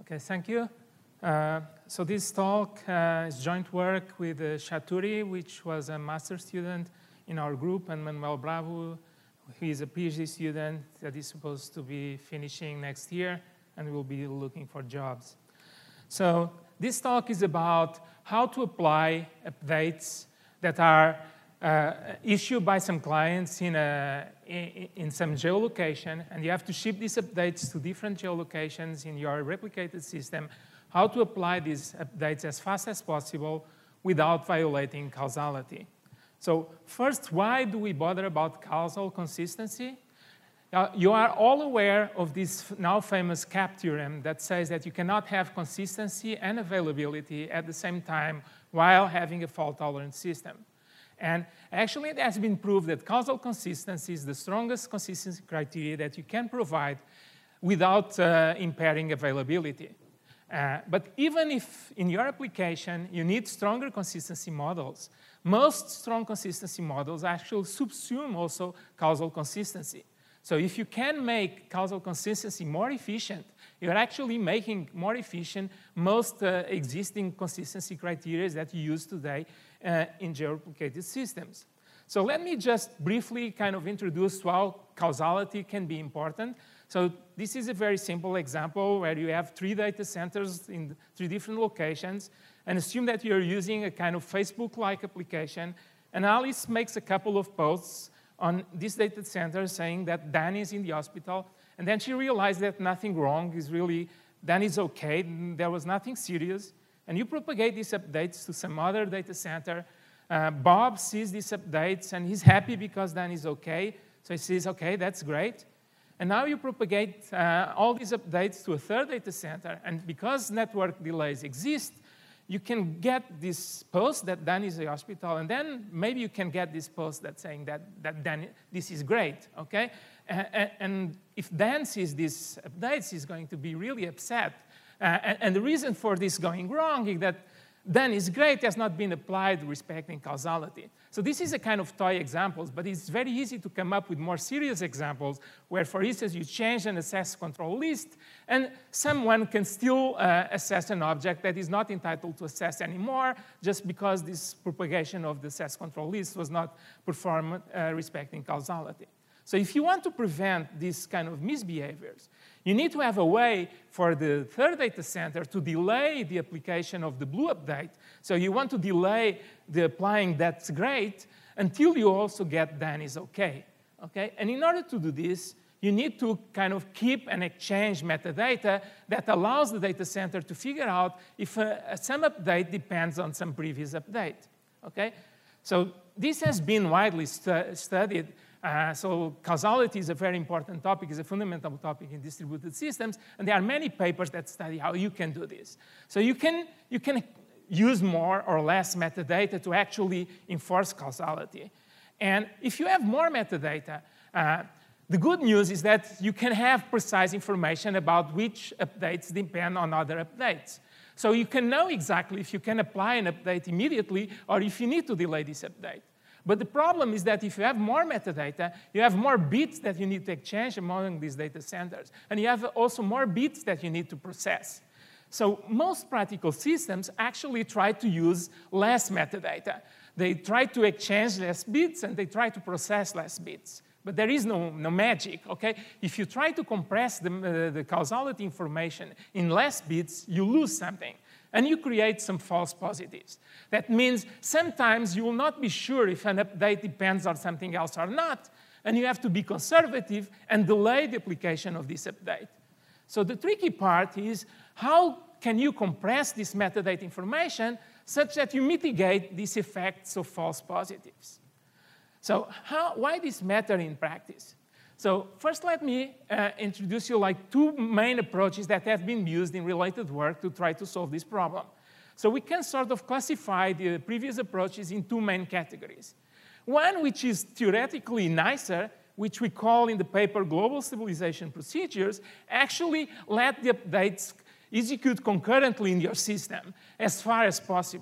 Okay, thank you. So this talk is joint work with Shaturi, which was a master's student in our group, and Manuel Bravo, who is a PhD student that is supposed to be finishing next year and will be looking for jobs. So this talk is about how to apply updates that are issued by some clients in some geolocation, and you have to ship these updates to different geolocations in your replicated system, how to apply these updates as fast as possible without violating causality. So first, why do we bother about causal consistency? You are all aware of this now famous CAP theorem that says that you cannot have consistency and availability at the same time while having a fault-tolerant system. And actually, it has been proved that causal consistency is the strongest consistency criteria that you can provide without impairing availability. But even if in your application you need stronger consistency models, most strong consistency models actually subsume also causal consistency. So if you can make causal consistency more efficient, you're actually making more efficient most existing consistency criteria that you use today in georeplicated systems. So let me just briefly kind of introduce how causality can be important. So this is a very simple example where you have 3 data centers in 3 different locations, and assume that you're using a kind of Facebook-like application, and Alice makes a couple of posts on this data center saying that Dan is in the hospital, and then she realized that nothing wrong is really, Dan is okay, there was nothing serious, and you propagate these updates to some other data center. Bob sees these updates, and he's happy because Dan is okay, so he says, okay, that's great. And now you propagate all these updates to a 3rd data center, and because network delays exist, you can get this post that Dan is in the hospital, and then maybe you can get this post that's saying that Dan, this is great, okay? And if Dan sees these updates, he's going to be really upset. And the reason for this going wrong is that Dan is great has not been applied respecting causality. So this is a kind of toy examples, but it's very easy to come up with more serious examples where, for instance, you change an access control list, and someone can still assess an object that is not entitled to access anymore just because this propagation of the access control list was not performed respecting causality. So if you want to prevent these kind of misbehaviors, you need to have a way for the 3rd data center to delay the application of the blue update. So you want to delay the applying that's great until you also get Dan is okay. And in order to do this, you need to kind of keep and exchange metadata that allows the data center to figure out if some update depends on some previous update. So this has been widely studied. So causality is a very important topic, is a fundamental topic in distributed systems, and there are many papers that study how you can do this. So you can use more or less metadata to actually enforce causality. And if you have more metadata, the good news is that you can have precise information about which updates depend on other updates. So you can know exactly if you can apply an update immediately or if you need to delay this update. But the problem is that if you have more metadata, you have more bits that you need to exchange among these data centers. And you have also more bits that you need to process. So most practical systems actually try to use less metadata. They try to exchange less bits, and they try to process less bits. But there is no magic, If you try to compress the causality information in less bits, you lose something. And you create some false positives. That means sometimes you will not be sure if an update depends on something else or not, and you have to be conservative and delay the application of this update. So the tricky part is how can you compress this metadata information such that you mitigate these effects of false positives? So why this matter in practice? So first, let me introduce you 2 main approaches that have been used in related work to try to solve this problem. So we can sort of classify the previous approaches in 2 main categories. One, which is theoretically nicer, which we call in the paper global stabilization procedures, actually let the updates execute concurrently in your system as far as possible.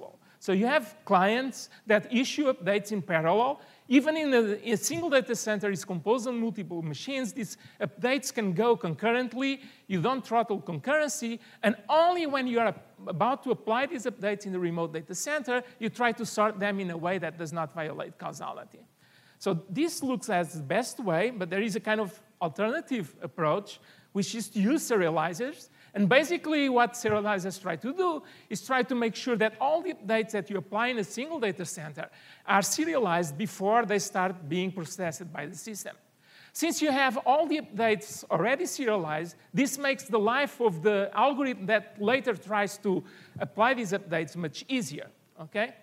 So you have clients that issue updates in parallel. Even in a single data center is composed on multiple machines. These updates can go concurrently. You don't throttle concurrency. And only when you are about to apply these updates in the remote data center, you try to sort them in a way that does not violate causality. So this looks as the best way, but there is a kind of alternative approach, which is to use serializers. And basically what serializers try to do is try to make sure that all the updates that you apply in a single data center are serialized before they start being processed by the system. Since you have all the updates already serialized, this makes the life of the algorithm that later tries to apply these updates much easier, okay?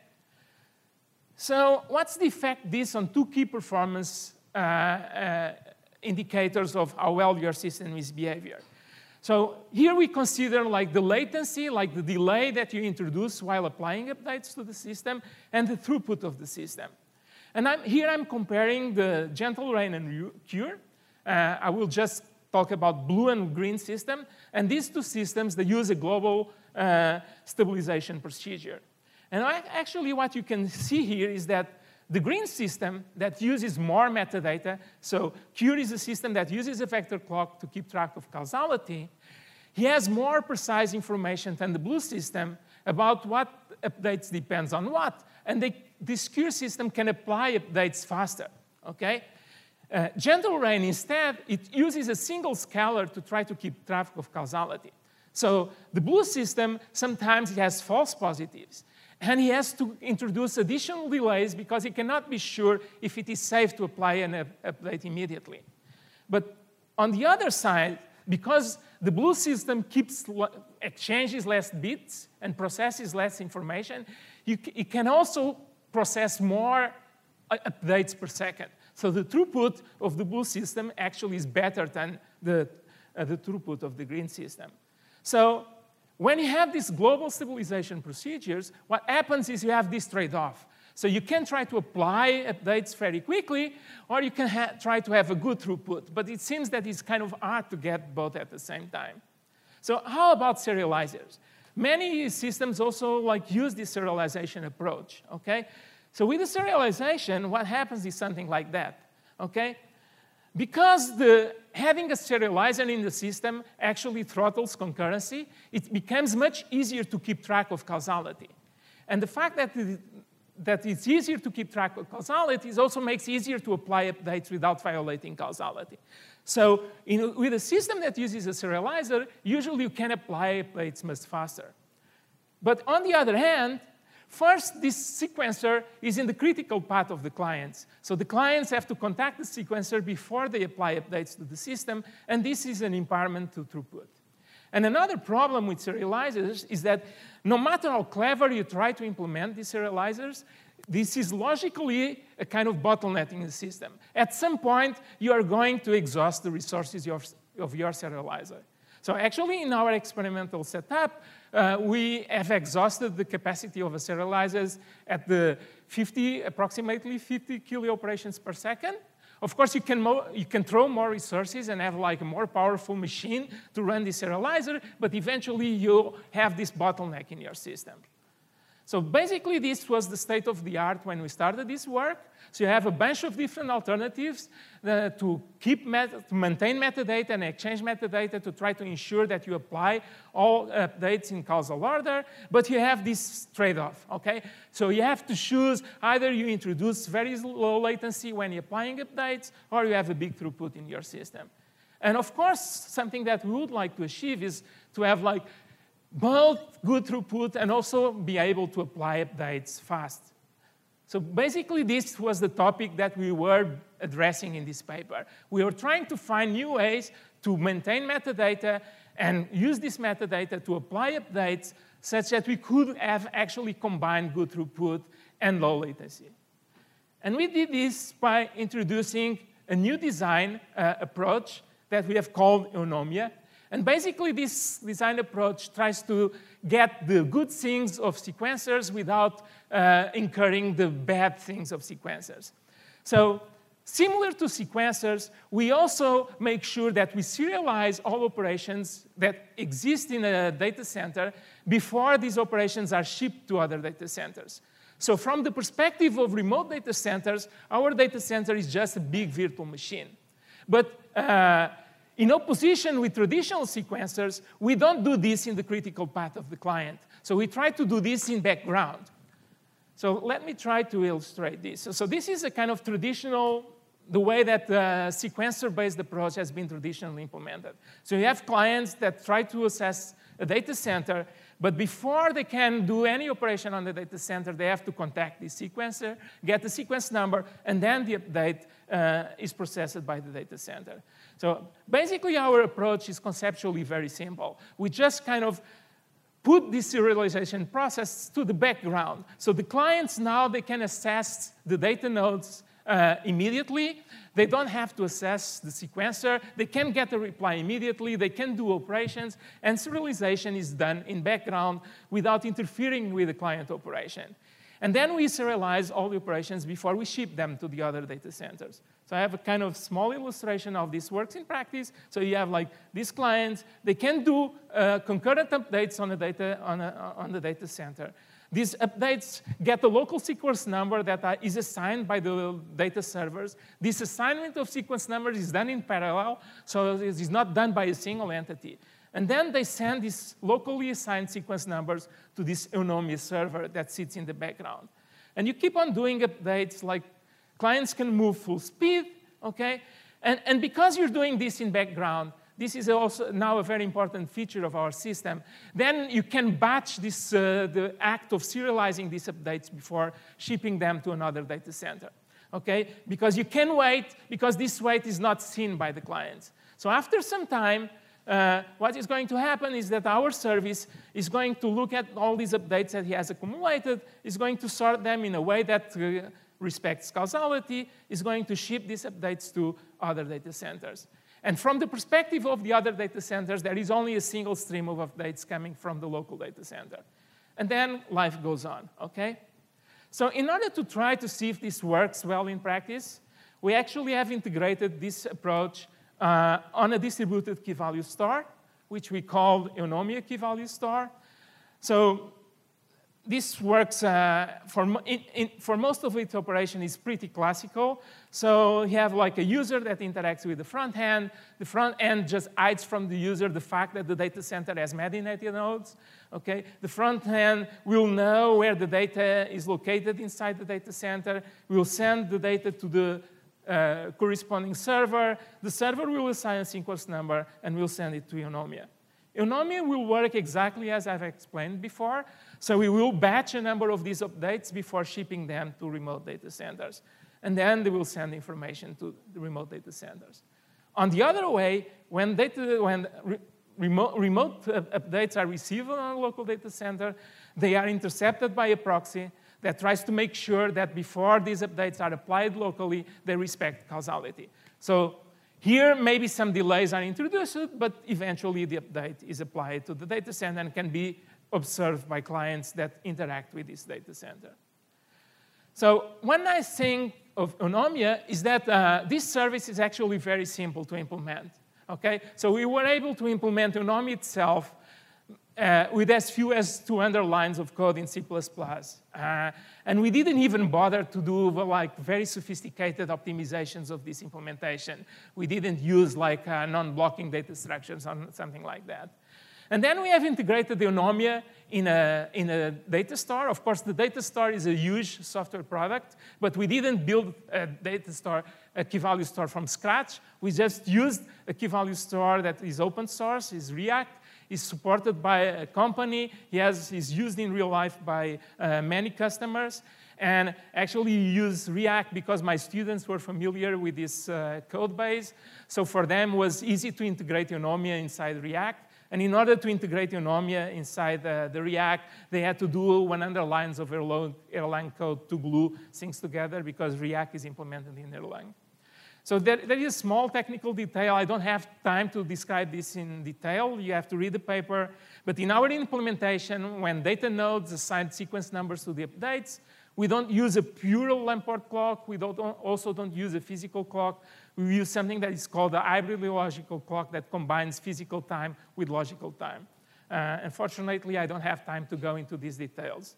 So what's the effect this on two key performance indicators of how well your system is behaving? So here we consider like the latency, like the delay that you introduce while applying updates to the system, and the throughput of the system. And here I'm comparing the Gentle Rain and Cure. I will just talk about blue and green system. And these two systems, they use a global stabilization procedure. And actually what you can see here is that the green system that uses more metadata, so Cure is a system that uses a vector clock to keep track of causality. He has more precise information than the blue system about what updates depends on what. And this Cure system can apply updates faster, okay? Gentle Rain, instead, it uses a single scalar to try to keep track of causality. So the blue system, sometimes it has false positives. And he has to introduce additional delays because he cannot be sure if it is safe to apply an update immediately. But on the other side, because the blue system exchanges less bits and processes less information, it can also process more updates per second. So the throughput of the blue system actually is better than the throughput of the green system. So when you have these global stabilization procedures, what happens is you have this trade-off. So you can try to apply updates very quickly, or you can try to have a good throughput. But it seems that it's kind of hard to get both at the same time. So how about serializers? Many systems also use this serialization approach, okay? So with the serialization, what happens is something like that, okay? Because having a serializer in the system actually throttles concurrency, it becomes much easier to keep track of causality. And the fact that it's easier to keep track of causality also makes it easier to apply updates without violating causality. So with a system that uses a serializer, usually you can apply updates much faster. But on the other hand, first, this sequencer is in the critical path of the clients. So the clients have to contact the sequencer before they apply updates to the system, and this is an impairment to throughput. And another problem with serializers is that no matter how clever you try to implement these serializers, this is logically a kind of bottleneck in the system. At some point, you are going to exhaust the resources of your serializer. So actually, in our experimental setup, we have exhausted the capacity of the serializers at the approximately 50 kilooperations per second. Of course, you can throw more resources and have a more powerful machine to run the serializer, but eventually you'll have this bottleneck in your system. So basically, this was the state of the art when we started this work. So you have a bunch of different alternatives to maintain metadata and exchange metadata to try to ensure that you apply all updates in causal order, but you have this trade-off, okay? So you have to choose either you introduce very low latency when you're applying updates, or you have a big throughput in your system. And of course, something that we would like to achieve is to have both good throughput and also be able to apply updates fast. So basically, this was the topic that we were addressing in this paper. We were trying to find new ways to maintain metadata and use this metadata to apply updates such that we could have actually combined good throughput and low latency. And we did this by introducing a new design approach that we have called Eunomia. And basically, this design approach tries to get the good things of sequencers without incurring the bad things of sequencers. So similar to sequencers, we also make sure that we serialize all operations that exist in a data center before these operations are shipped to other data centers. So from the perspective of remote data centers, our data center is just a big virtual machine. But in opposition with traditional sequencers, we don't do this in the critical path of the client. So we try to do this in background. So let me try to illustrate this. So this is a kind of traditional, the way that the sequencer-based approach has been traditionally implemented. So you have clients that try to access a data center, but before they can do any operation on the data center, they have to contact the sequencer, get the sequence number, and then the update is processed by the data center. So basically, our approach is conceptually very simple. We just kind of put this serialization process to the background. So the clients now, they can access the data nodes immediately. They don't have to access the sequencer. They can get a reply immediately. They can do operations. And serialization is done in background without interfering with the client operation. And then we serialize all the operations before we ship them to the other data centers. So I have a kind of small illustration of this works in practice. So you have like these clients. They can do concurrent updates on the data center. These updates get a local sequence number that is assigned by the data servers. This assignment of sequence numbers is done in parallel, so it is not done by a single entity. And then they send these locally assigned sequence numbers to this Eunomia server that sits in the background. And you keep on doing updates, like clients can move full speed, okay? And because you're doing this in background, this is also now a very important feature of our system. Then you can batch this, the act of serializing these updates before shipping them to another data center, okay? Because you can wait, because this wait is not seen by the clients. So after some time, what is going to happen is that our service is going to look at all these updates that he has accumulated, is going to sort them in a way that respects causality, is going to ship these updates to other data centers. And from the perspective of the other data centers, there is only a single stream of updates coming from the local data center. And then life goes on, okay? So in order to try to see if this works well in practice, we actually have integrated this approach on a distributed key-value store, which we call Eunomia key-value store. So this works for most of its operation is pretty classical. So you have like a user that interacts with the front end. The front end just hides from the user the fact that the data center has metadata nodes. Okay? The front end will know where the data is located inside the data center. We'll send the data to the corresponding server. The server will assign a sequence number, and we'll send it to Eunomia. Eunomia will work exactly as I've explained before. So we will batch a number of these updates before shipping them to remote data centers. And then they will send information to the remote data centers. On the other way, when remote updates are received on a local data center, they are intercepted by a proxy that tries to make sure that before these updates are applied locally, they respect causality. So here, maybe some delays are introduced, but eventually the update is applied to the data center and can be observed by clients that interact with this data center. So one nice thing of Eunomia is that this service is actually very simple to implement. Okay? So we were able to implement Eunomia itself with as few as 200 lines of code in C++. And we didn't even bother to do like very sophisticated optimizations of this implementation. We didn't use like non-blocking data structures or something like that. And then we have integrated the Eunomia in a data store. Of course, the data store is a huge software product, but we didn't build a data store, a key-value store from scratch. We just used a key-value store that is open source, is React, is supported by a company. Is used in real life by many customers. And actually use React because my students were familiar with this code base. So for them, it was easy to integrate Eunomia inside React. And in order to integrate Eunomia inside the React, they had to do 100 lines of Erlang code to glue things together because React is implemented in Erlang. So there is a small technical detail. I don't have time to describe this in detail. You have to read the paper. But in our implementation, when data nodes assign sequence numbers to the updates, We don't use a pure Lamport clock. We also don't use a physical clock. We use something that is called a hybrid logical clock that combines physical time with logical time. Unfortunately, I don't have time to go into these details.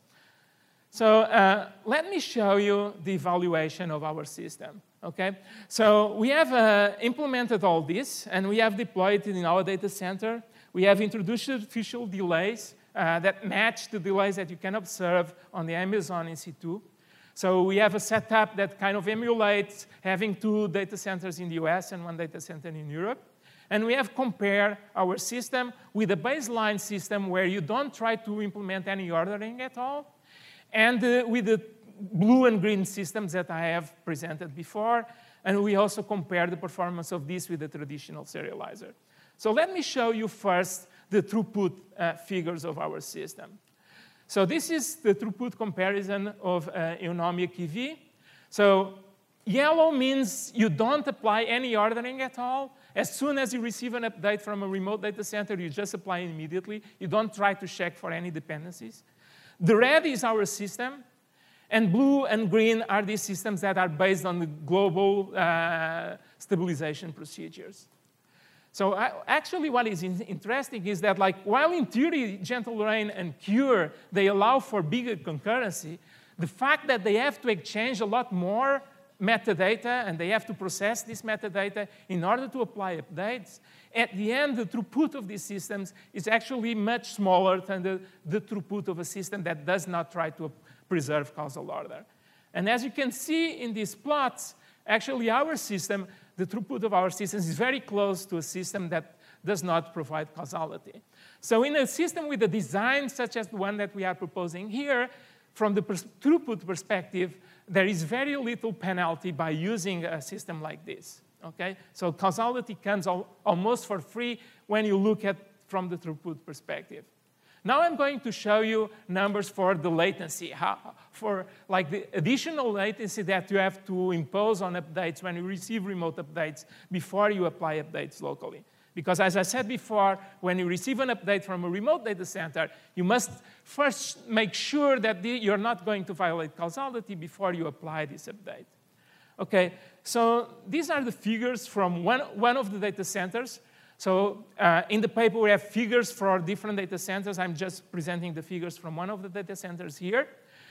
So let me show you the evaluation of our system. Okay? So we have implemented all this, and we have deployed it in our data center. We have introduced artificial delays that match the delays that you can observe on the Amazon EC2. So we have a setup that kind of emulates having 2 data centers in the US and 1 data center in Europe. And we have compared our system with a baseline system where you don't try to implement any ordering at all, and with the blue and green systems that I have presented before. And we also compare the performance of this with the traditional serializer. So let me show you first the throughput figures of our system. So this is the throughput comparison of Eunomia KV. So yellow means you don't apply any ordering at all. As soon as you receive an update from a remote data center, you just apply it immediately. You don't try to check for any dependencies. The red is our system, and blue and green are these systems that are based on the global stabilization procedures. So actually what is interesting is that, like, while in theory, Gentle Rain and Cure, they allow for bigger concurrency, the fact that they have to exchange a lot more metadata and they have to process this metadata in order to apply updates, at the end, the throughput of these systems is actually much smaller than the throughput of a system that does not try to preserve causal order. And as you can see in these plots, actually our system, the throughput of our systems is very close to a system that does not provide causality. So in a system with a design such as the one that we are proposing here, from the throughput perspective, there is very little penalty by using a system like this. Okay? So causality comes almost for free when you look at from the throughput perspective. Now I'm going to show you numbers for the latency, for like the additional latency that you have to impose on updates when you receive remote updates before you apply updates locally. Because as I said before, when you receive an update from a remote data center, you must first make sure that you're not going to violate causality before you apply this update. Okay, so these are the figures from one of the data centers. So in the paper, we have figures for different data centers. I'm just presenting the figures from one of the data centers here.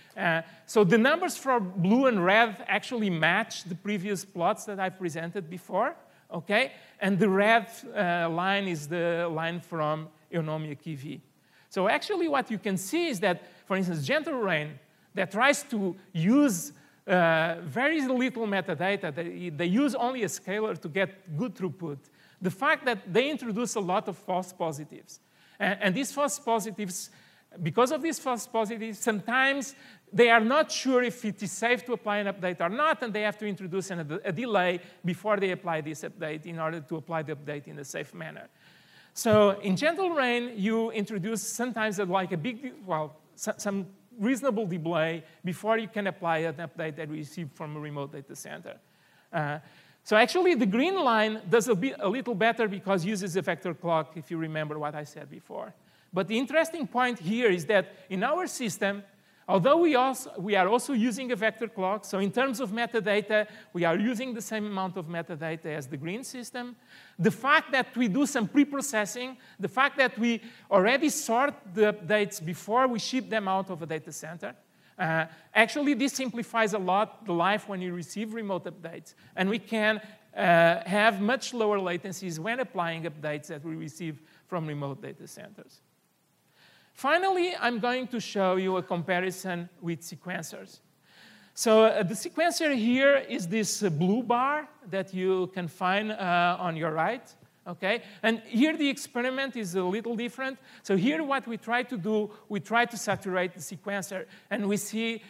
So the numbers for blue and red actually match the previous plots that I presented before. Okay? And the red line is the line from Eunomia KV. So actually what you can see is that, for instance, Gentle Rain, that tries to use very little metadata, they use only a scalar to get good throughput. The fact that they introduce a lot of false positives. And these false positives, because of these false positives, sometimes they are not sure if it is safe to apply an update or not, and they have to introduce a delay before they apply this update in order to apply the update in a safe manner. So in Gentle Rain, you introduce sometimes like a big, well, some reasonable delay before you can apply an update that we receive from a remote data center. So actually, the green line does a little better because it uses a vector clock, if you remember what I said before. But the interesting point here is that in our system, although we are also using a vector clock, so in terms of metadata, we are using the same amount of metadata as the green system. The fact that we do some pre-processing, the fact that we already sort the updates before we ship them out of a data center, actually this simplifies a lot the life when you receive remote updates. And we can have much lower latencies when applying updates that we receive from remote data centers. Finally, I'm going to show you a comparison with sequencers. So the sequencer here is this blue bar that you can find on your right. Okay? And here the experiment is a little different. So here what we try to do, we try to saturate the sequencer, and we see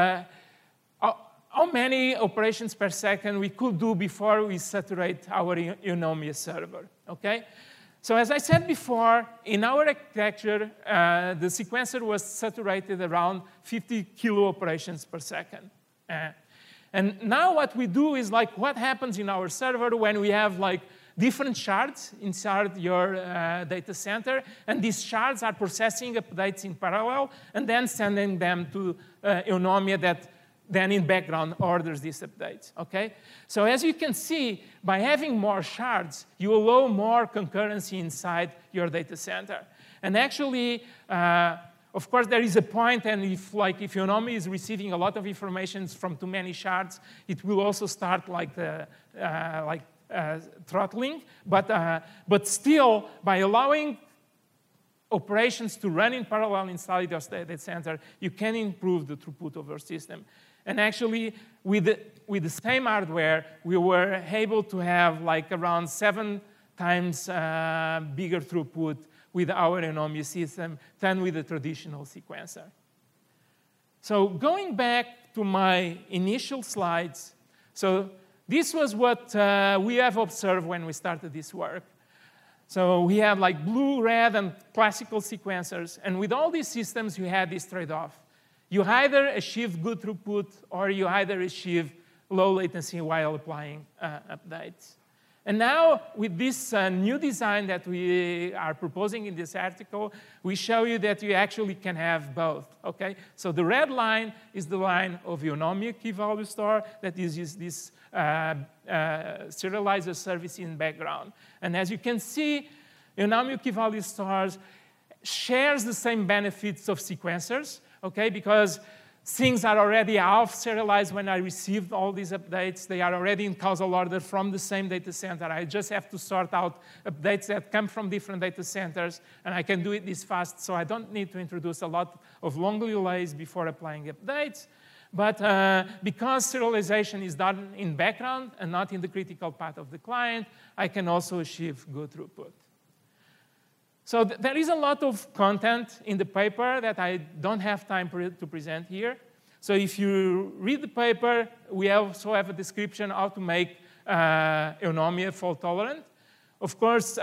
how many operations per second we could do before we saturate our Eunomia server. Okay? So as I said before, in our architecture, the sequencer was saturated around 50 kilo operations per second. And now what we do is like what happens in our server when we have like different shards inside your data center, and these shards are processing updates in parallel and then sending them to Eunomia that then in background orders these updates, okay? So as you can see, by having more shards, you allow more concurrency inside your data center. And actually, of course, there is a point, and if Eunomia is receiving a lot of information from too many shards, it will also start throttling. But still, by allowing operations to run in parallel inside your data center, you can improve the throughput of your system. And actually, with the same hardware, we were able to have like around 7 times bigger throughput with our Eunomia system than with the traditional sequencer. So going back to my initial slides, so this was what we have observed when we started this work. So we have like blue, red, and classical sequencers. And with all these systems, you had this trade-off. You either achieve good throughput or you either achieve low latency while applying updates. And now, with this new design that we are proposing in this article, we show you that you actually can have both, okay? So the red line is the line of Eunomia key value store that uses this serializer service in background. And as you can see, Eunomia key value stores shares the same benefits of sequencers, okay? Because things are already half serialized when I received all these updates. They are already in causal order from the same data center. I just have to sort out updates that come from different data centers, and I can do it this fast, so I don't need to introduce a lot of long delays before applying updates. But because serialization is done in background and not in the critical path of the client, I can also achieve good throughput. So there is a lot of content in the paper that I don't have time to present here. So if you read the paper, we also have a description how to make Eunomia fault tolerant. Of course,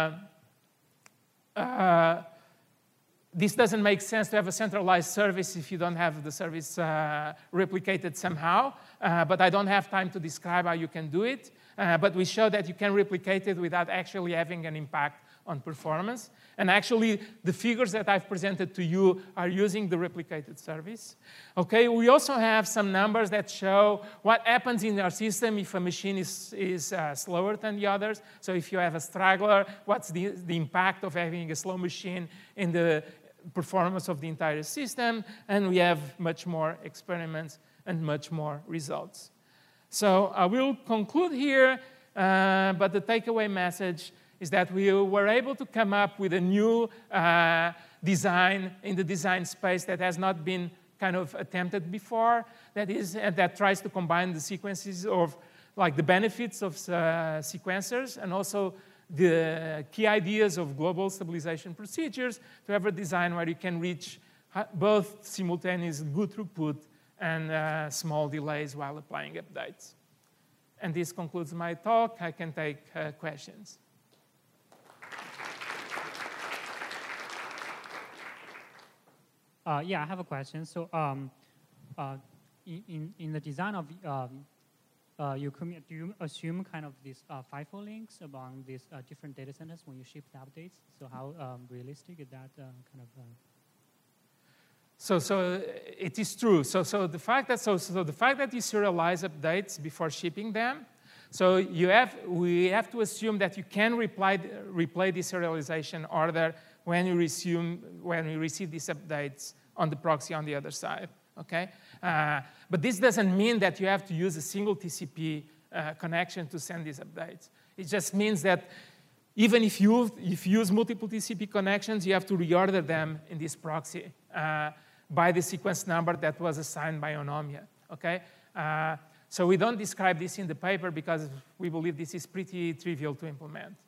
this doesn't make sense to have a centralized service if you don't have the service replicated somehow. But I don't have time to describe how you can do it. But we show that you can replicate it without actually having an impact on performance. And actually, the figures that I've presented to you are using the replicated service. Okay, we also have some numbers that show what happens in our system if a machine is slower than the others. So if you have a straggler, what's the impact of having a slow machine in the performance of the entire system? And we have much more experiments and much more results. So I will conclude here, but the takeaway message is that we were able to come up with a new design in the design space that has not been kind of attempted before, that tries to combine the sequences of like the benefits of sequencers and also the key ideas of global stabilization procedures to have a design where you can reach both simultaneous good throughput and small delays while applying updates. And this concludes my talk. I can take questions. Yeah, I have a question. So in the design of Eunomia, do you assume kind of these FIFO links among these different data centers when you ship the updates? So how realistic is that kind of? So it is true. So the fact that you serialize updates before shipping them, so we have to assume that you can replay the serialization order when you receive these updates on the proxy on the other side, okay? But this doesn't mean that you have to use a single TCP connection to send these updates. It just means that even if you use multiple TCP connections, you have to reorder them in this proxy by the sequence number that was assigned by Eunomia, okay? So we don't describe this in the paper because we believe this is pretty trivial to implement.